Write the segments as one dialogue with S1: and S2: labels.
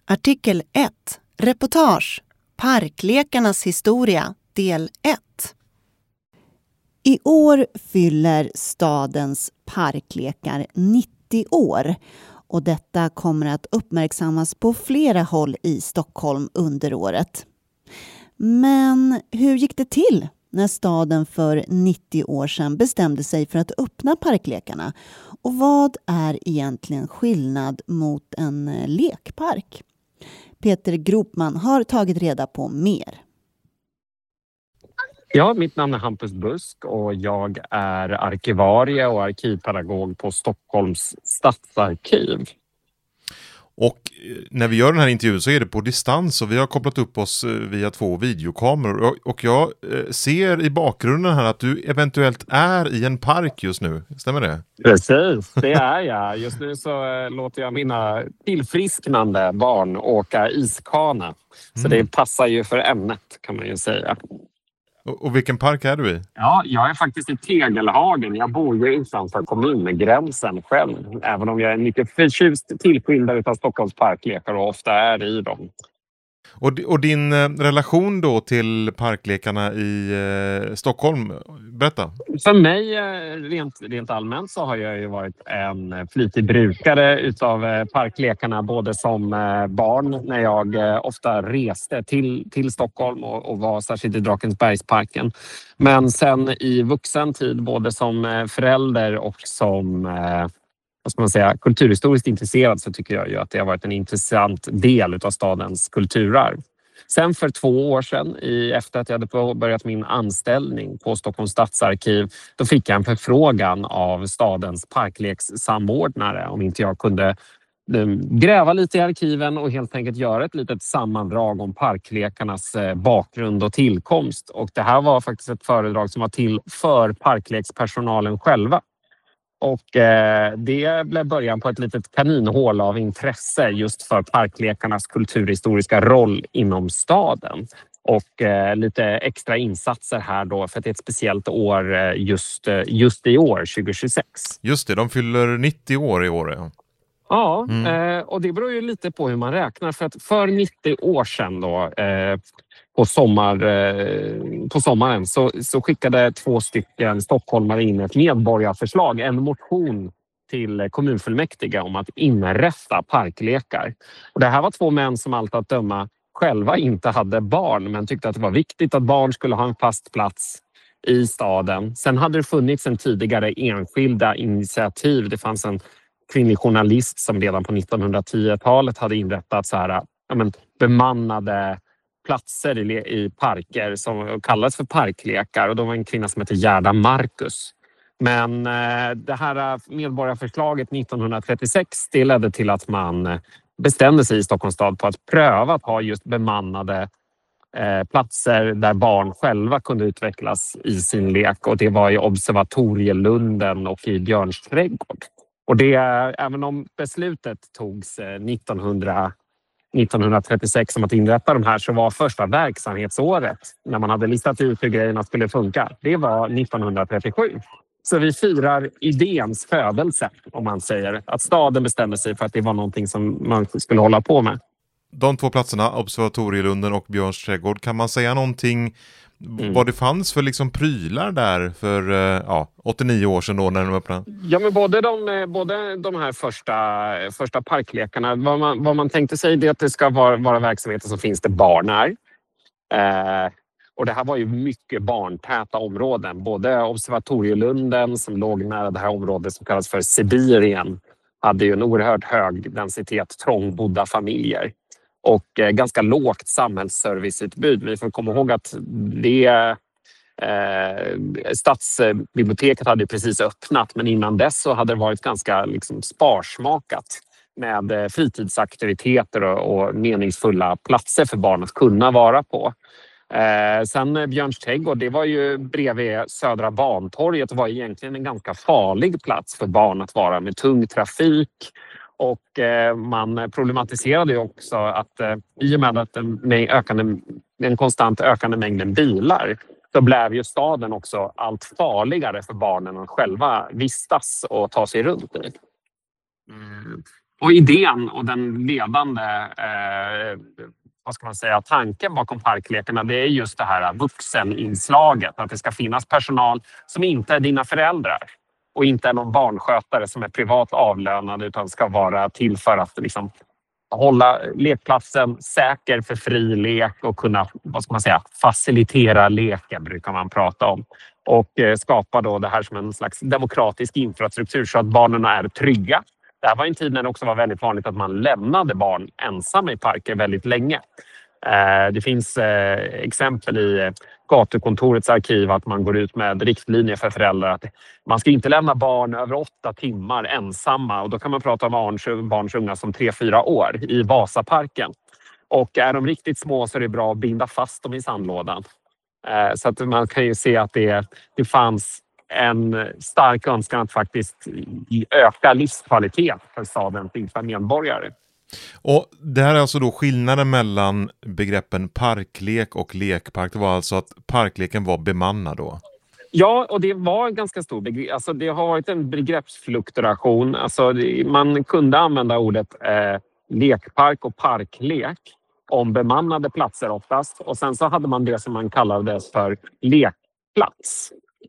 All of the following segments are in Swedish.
S1: Artikel 1. Reportage. Parklekarnas historia, del 1. I år fyller stadens parklekar 90 år och detta kommer att uppmärksammas på flera håll i Stockholm under året. Men hur gick det till när staden för 90 år sedan bestämde sig för att öppna parklekarna? Och vad är egentligen skillnad mot en lekpark? Peter Gropman har tagit reda på mer.
S2: Ja, mitt namn är Hampus Busk och jag är arkivarie och arkivpedagog på Stockholms stadsarkiv.
S3: Och när vi gör den här intervjun så är det på distans och vi har kopplat upp oss via 2 videokameror. Och jag ser i bakgrunden här att du eventuellt är i en park just nu. Stämmer det?
S2: Precis, det är jag. Just nu så låter jag mina tillfrisknande barn åka iskana. Så det passar ju för ämnet kan man ju säga.
S3: Och vilken park är du i?
S2: Ja, jag är faktiskt i Tegelhagen. Jag bor ju utanför kommungränsen själv. Även om jag är mycket förtjust tillskyndare av Stockholms parklekar och ofta är i dem.
S3: Och din relation då till parklekarna i Stockholm, berätta.
S2: För mig rent allmänt så har jag ju varit en flitig brukare utav parklekarna både som barn när jag ofta reste till Stockholm och var särskilt i Drakensbergsparken. Men sen i vuxen tid både som förälder och som vad ska man säga, kulturhistoriskt intresserad så tycker jag ju att det har varit en intressant del utav stadens kulturarv. Sen för 2 år sedan, efter att jag hade påbörjat min anställning på Stockholms stadsarkiv, då fick jag en förfrågan av stadens parklekssamordnare om inte jag kunde gräva lite i arkiven och helt enkelt göra ett litet sammandrag om parklekarnas bakgrund och tillkomst. Och det här var faktiskt ett föredrag som var till för parklekspersonalen själva. Och det blev början på ett litet kaninhål av intresse just för parklekarnas kulturhistoriska roll inom staden. Och lite extra insatser här då för att det är ett speciellt år just i år, 2026.
S3: Just det, de fyller 90 år i år. Ja.
S2: Ja, och det beror ju lite på hur man räknar. För att för 90 år sedan då, på sommaren så skickade 2 stycken stockholmare in ett medborgarförslag, en motion till kommunfullmäktige om att inrätta parklekar. Och det här var 2 män som allt att döma själva inte hade barn men tyckte att det var viktigt att barn skulle ha en fast plats i staden. Sen hade det funnits en tidigare enskilda initiativ. Det fanns en kvinnlig journalist som redan på 1910-talet hade inrättat så här, bemannade platser i parker som kallades för parklekar och då var en kvinna som heter Gerda Marcus. Men det här medborgarförslaget 1936 det ledde till att man bestämde sig i Stockholms stad på att pröva att ha just bemannade platser där barn själva kunde utvecklas i sin lek och det var i Observatorielunden och i Björns trädgård. Och det, även om beslutet togs 1936 om att inrätta de här så var första verksamhetsåret när man hade listat ut hur grejerna skulle funka. Det var 1937. Så vi firar idéns födelse om man säger att staden bestämde sig för att det var någonting som man skulle hålla på med.
S3: De 2 platserna, Observatorielunden och Björns trädgård, kan man säga någonting vad det fanns för liksom prylar där för 89 år sedan då när de öppnade?
S2: Ja, men både de här första parklekarna, vad man tänkte sig det att det ska vara verksamheter som finns där barn är. Och det här var ju mycket barntäta områden. Både Observatorielunden som låg nära det här området som kallas för Sibirien hade ju en oerhört hög densitet trångbodda familjer. Och ganska lågt samhällsserviceutbud. Vi får komma ihåg att stadsbiblioteket hade precis öppnat men innan dess så hade det varit ganska sparsmakat med fritidsaktiviteter och meningsfulla platser för barn att kunna vara på. Sen Björns trädgård, det var ju bredvid Södra Bantorget och var egentligen en ganska farlig plats för barn att vara med tung trafik. Och man problematiserade ju också att i och med att den konstant ökande mängden bilar så blev ju staden också allt farligare för barnen att själva vistas och ta sig runt i. Och idén och den ledande tanken bakom parklekarna, det är just det här vuxeninslaget. Att det ska finnas personal som inte är dina föräldrar och inte är någon barnskötare som är privat avlönad, utan ska vara till för att liksom hålla lekplatsen säker för fri lek och kunna facilitera leken, brukar man prata om. Och skapa då det här som en slags demokratisk infrastruktur så att barnen är trygga. Det här var en tid när det också var väldigt vanligt att man lämnade barn ensamma i parker väldigt länge. Det finns exempel i gatukontorets arkiv att man går ut med riktlinjer för föräldrar att man ska inte lämna barn över 8 timmar ensamma, och då kan man prata om barns unga som 3-4 år i Vasaparken. Och är de riktigt små så är det bra att binda fast dem i sandlådan. Så att man kan ju se att det fanns en stark önskan att faktiskt öka livskvalitet för stadens yngsta medborgare.
S3: Och det här är alltså då skillnaden mellan begreppen parklek och lekpark. Det var alltså att parkleken var bemannad då?
S2: Ja, och det var en ganska stor alltså det har varit en begreppsfluktuation. Alltså man kunde använda ordet lekpark och parklek om bemannade platser oftast. Och sen så hade man det som man kallade för lekplats.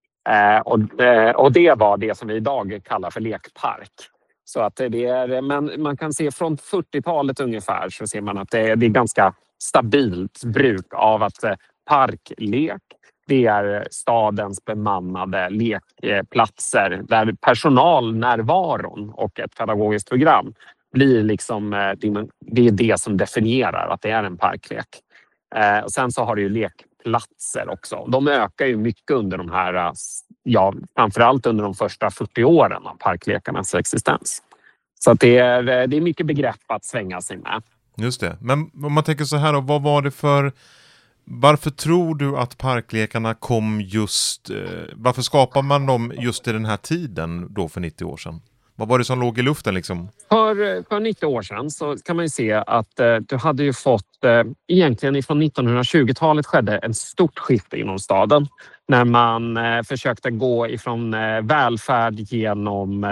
S2: Och det var det som vi idag kallar för lekpark. Så att det är, men man kan se från 40-talet ungefär så ser man att det är ganska stabilt bruk av att parklek, det är stadens bemannade lekplatser där personalnärvaron och ett pedagogiskt program blir liksom, det är det som definierar att det är en parklek. Och sen så har det ju lekplatser också. De ökar ju mycket under de här, framförallt under de första 40 åren av parklekarnas existens. Så att det är mycket begrepp att svänga sig med.
S3: Just det. Men om man tänker så här då, vad var det för... Varför tror du att parklekarna kom just... varför skapar man dem just i den här tiden då för 90 år sedan? Vad var det som låg i luften liksom?
S2: För 90 år sedan så kan man ju se att du hade ju fått... egentligen från 1920-talet skedde en stort skifte inom staden. När man försökte gå ifrån välfärd genom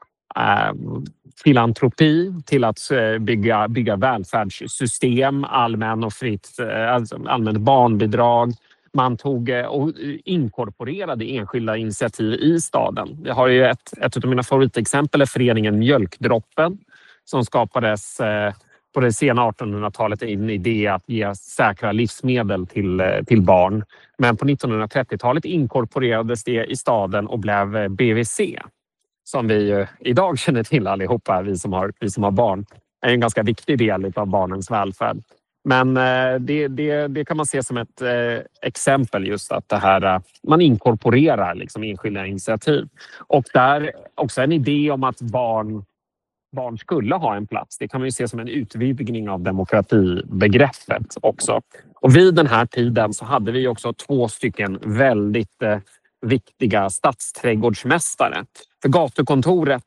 S2: filantropi till att bygga välfärdssystem, allmän och fritt, allmänt barnbidrag. Man tog och inkorporerade enskilda initiativ i staden. Jag har ju ett av mina favoritexempel är föreningen Mjölkdroppen som skapades på det sena 1800-talet, en idé att ge säkra livsmedel till barn. Men på 1930-talet inkorporerades det i staden och blev BVC. Som vi idag känner till allihopa, vi som har barn, är en ganska viktig del av barnens välfärd. Men det kan man se som ett exempel just att det här, man inkorporerar liksom enskilda initiativ. Och där också en idé om att barn skulle ha en plats. Det kan man ju se som en utvidgning av demokratibegreppet också. Och vid den här tiden så hade vi också 2 stycken väldigt viktiga stadsträdgårdsmästare. För gatukontoret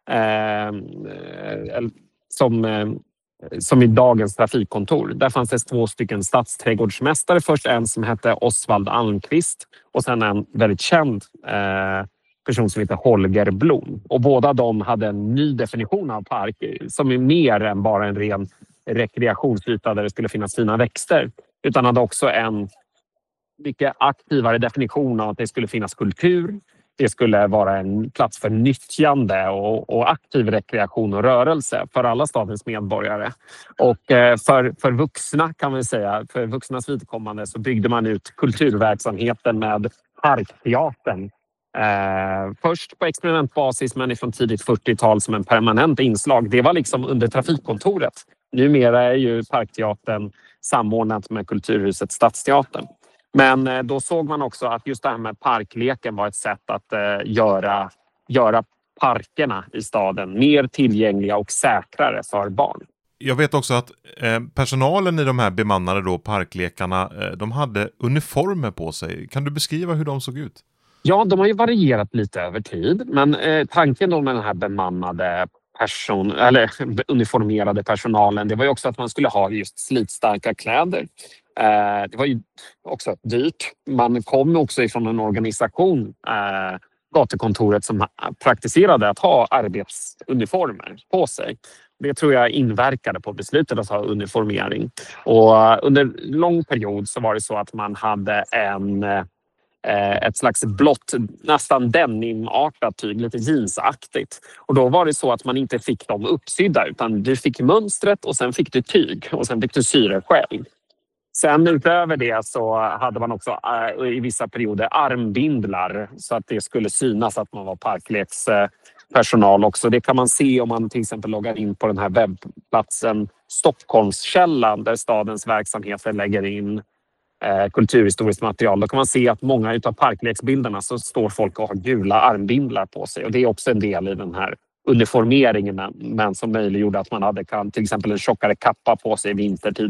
S2: som i dagens trafikkontor, där fanns det 2 stycken stadsträdgårdsmästare. Först en som hette Osvald Almqvist och sen en väldigt känd person som heter Holger Blom. Och båda de hade en ny definition av park som är mer än bara en ren rekreationsyta där det skulle finnas fina växter. Utan hade också en mycket aktivare definition av att det skulle finnas kultur. Det skulle vara en plats för nyttjande och aktiv rekreation och rörelse för alla stadens medborgare. Och för vuxna kan man säga, för vuxnas vidkommande så byggde man ut kulturverksamheten med parkteatern. Först på experimentbasis men från tidigt 40-tal som en permanent inslag. Det var liksom under trafikkontoret. Numera är ju parkteatern samordnat med Kulturhuset Stadsteatern. Men då såg man också att just det här med parkleken var ett sätt att göra parkerna i staden mer tillgängliga och säkrare för barn.
S3: Jag vet också att personalen i de här bemannade då parklekarna, de hade uniformer på sig. Kan du beskriva hur de såg ut?
S2: Ja, de har ju varierat lite över tid. Men tanken då med den här bemannade uniformerade personalen, det var ju också att man skulle ha just slitstarka kläder. Det var ju också dyrt. Man kom också ifrån en organisation, gatukontoret, som praktiserade att ha arbetsuniformer på sig. Det tror jag inverkade på beslutet att ha uniformering. Och under lång period så var det så att man hade ett slags blått, nästan denimartat tyg, lite jeansaktigt. Och då var det så att man inte fick dem uppsydda, utan du fick mönstret och sen fick du tyg och sen fick du sy det själv. Sen utöver det så hade man också i vissa perioder armbindlar så att det skulle synas att man var parklekspersonal också. Det kan man se om man till exempel loggar in på den här webbplatsen Stockholmskällan där stadens verksamheter lägger in kulturhistoriskt material. Då kan man se att många utav parkleksbilderna så står folk och har gula armbindlar på sig. Och det är också en del i den här uniformeringen, men som möjliggjorde att man hade till exempel en tjockare kappa på sig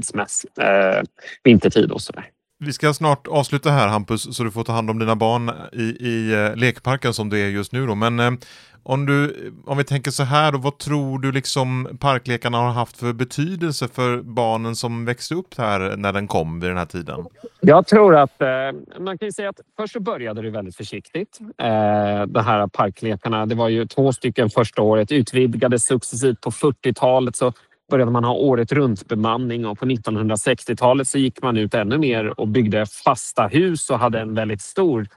S2: vintertid och sådär.
S3: Vi ska snart avsluta här, Hampus, så du får ta hand om dina barn i lekparken som det är just nu då. Men om vi tänker så här då, vad tror du liksom parklekarna har haft för betydelse för barnen som växte upp här när den kom vid den här tiden?
S2: Jag tror att man kan ju säga att först så började det väldigt försiktigt. De här parklekarna, det var ju 2 stycken första året, utvidgades successivt på 40-talet så började man ha året runt bemanning och på 1960-talet så gick man ut ännu mer och byggde fasta hus och hade en väldigt stor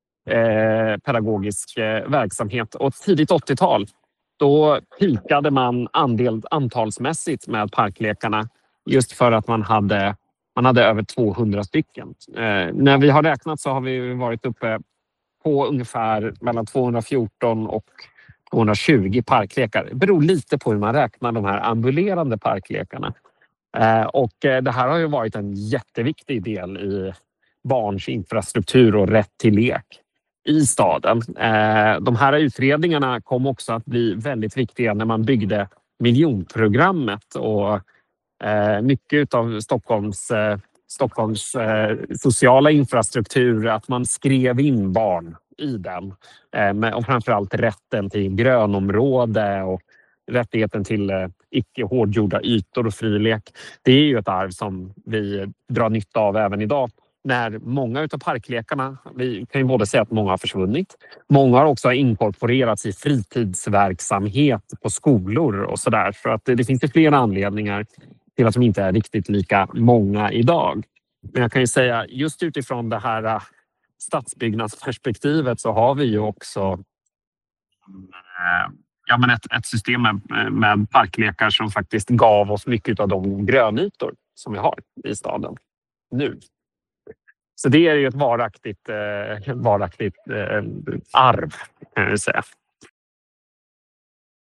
S2: pedagogisk verksamhet. Och tidigt 80-tal då pikade man antalsmässigt med parklekarna just för att man hade över 200 stycken. När vi har räknat så har vi varit uppe på ungefär mellan 214 och 220 parklekar. Det beror lite på hur man räknar de här ambulerande parklekarna. Och det här har ju varit en jätteviktig del i barns infrastruktur och rätt till lek i staden. De här utredningarna kom också att bli väldigt viktiga när man byggde miljonprogrammet och mycket av Stockholms sociala infrastruktur, att man skrev in barn i den. Och framförallt rätten till grönområde och rättigheten till icke hårdgjorda ytor och frilek. Det är ju ett arv som vi drar nytta av även idag. När många utav parklekarna, vi kan ju både säga att många har försvunnit. Många har också inkorporerats i fritidsverksamhet på skolor och sådär. Så att det finns ju flera anledningar till att de inte är riktigt lika många idag. Men jag kan ju säga just utifrån det här stadsbyggnadsperspektivet så har vi ju också ett system med parklekar som faktiskt gav oss mycket av de grönytor som vi har i staden nu. Så det är ju ett varaktigt arv, kan jag säga.